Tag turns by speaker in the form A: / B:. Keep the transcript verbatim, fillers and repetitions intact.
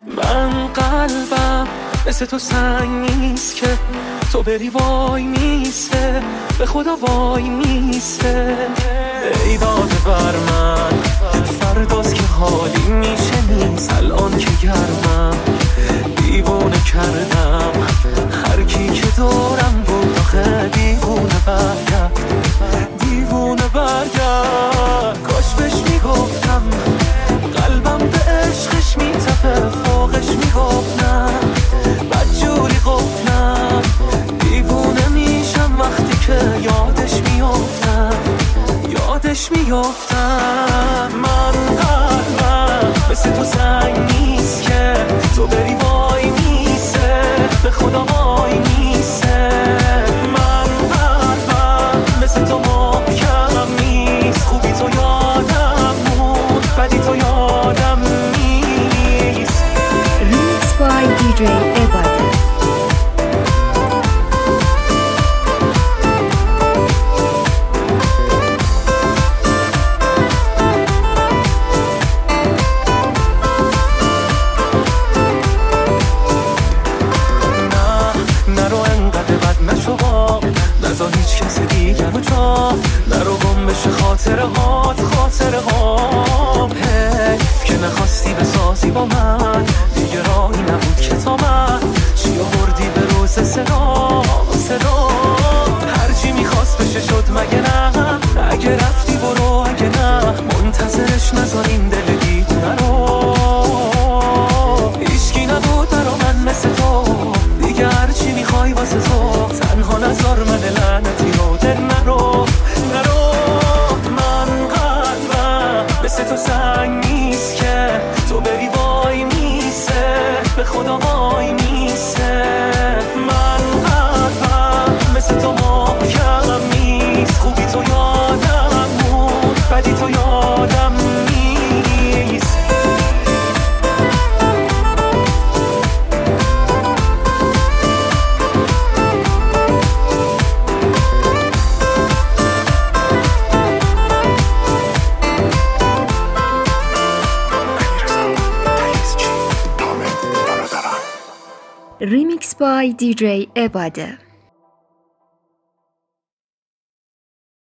A: من قلبم مثل تو سنگ نیست که تو بری وای میسته، به خدا وای میسته. ای داده بر من فرداست که حالی میشه نیست، الان که گرمم دیوونه کردم هر کی که دورم بود. آخه دیوونه برگرد، دیوونه برگرد. کاش بهش میگفتم قلبم به عشقش میتپه، فوقش میگفتم بدجوری قفلم. دیوونه میشم وقتی که یادش میافتم، یادش میافتم. من قلبم مثل تو سنگ نیست که تو بری وای میسه، به خدا وای میسه. من قلبم مثل تو محکم نیست، خوبی تو یادم بود، بدی تو یادم نیست.
B: Remix by دی جی عباده.
A: نزا هیچ کس دیگر رو جا نرو، گم بشه خاطره هات خاطره هام. حیف که نخواستی بسازی با من، دیگه راهی نبود که تا من چی آوردی به روز صدا صدا. هرچی میخواست بشه شد مگه نه؟ اگه رفتی برو، اگه نه منتظرش نذاریم دل دیوونه رو. هیچکی نبود برا من مثل تو، دیگه هرچی میخوای واسه تو، تنها نذار من لعنتی رو دل نرو نرو. من قلبم مثل تو سنگ نیست که تو بری وای میسه، به خدا وای میسه. من قلبم مثل تو محکم نیست، خوبی تو یادم بود، بدی تو یادم نیست.
B: Remix by دی جی عباده.